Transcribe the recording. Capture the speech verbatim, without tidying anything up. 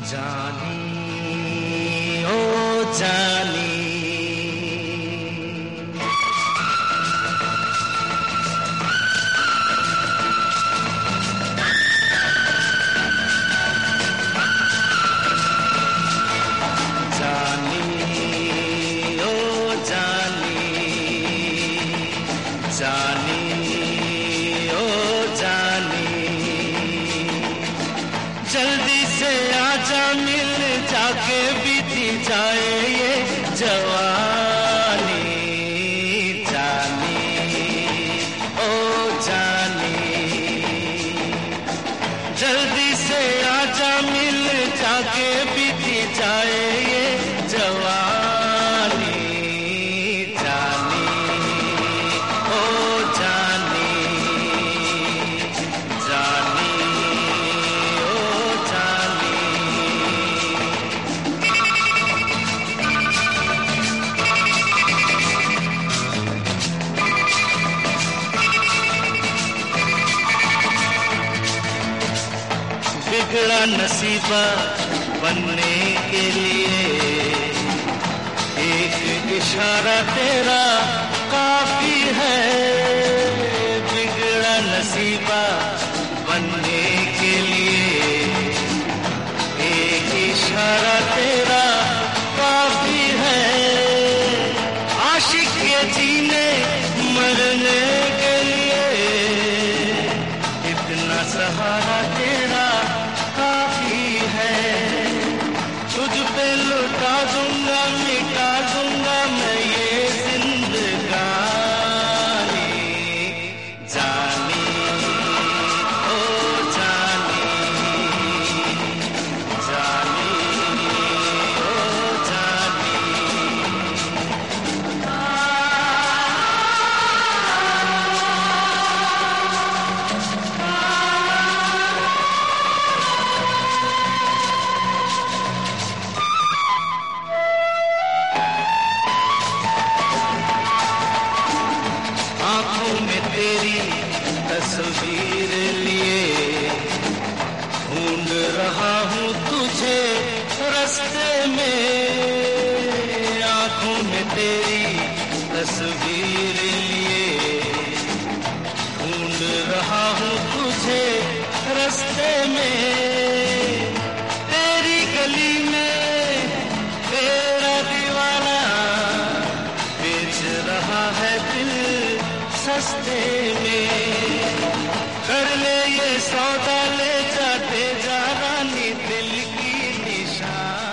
जानी ओ जानी जानी ओ जानी जानी ओ जानी जल्दी से आजा मिल जाके बीती जाए ये जवानी जानी ओ जानी जल्दी से आजा मिल जाके बीती जाए ये जवानी जानी ओ जानी जानी ओ जानी बिगड़ा नसीबा बनने के लिए एक इशारा तेरा काफी है बिगड़ा नसीबा बनने के लिए एक इशारा तेरा काफी है आशिक के जीने मरने के लिए इतना सहारा तेरा काफी है तुझ पे लुटा दूंगा मिटा दूंगा मैं ये जिंदगानी जानी ओ जानी जानी ओ जानी आंखों में तेरी तस्वीर लिए ढूंढ रहा हूँ तुझे रास्ते में आंखों में तेरी तस्वीर लिए ढूंढ रहा हूँ तुझे रास्ते में तेरी गली में तेरा दीवाना बेच रहा है दिल सस्ते में कर ले ये सौदा ले जाते जा रानी दिल की निशान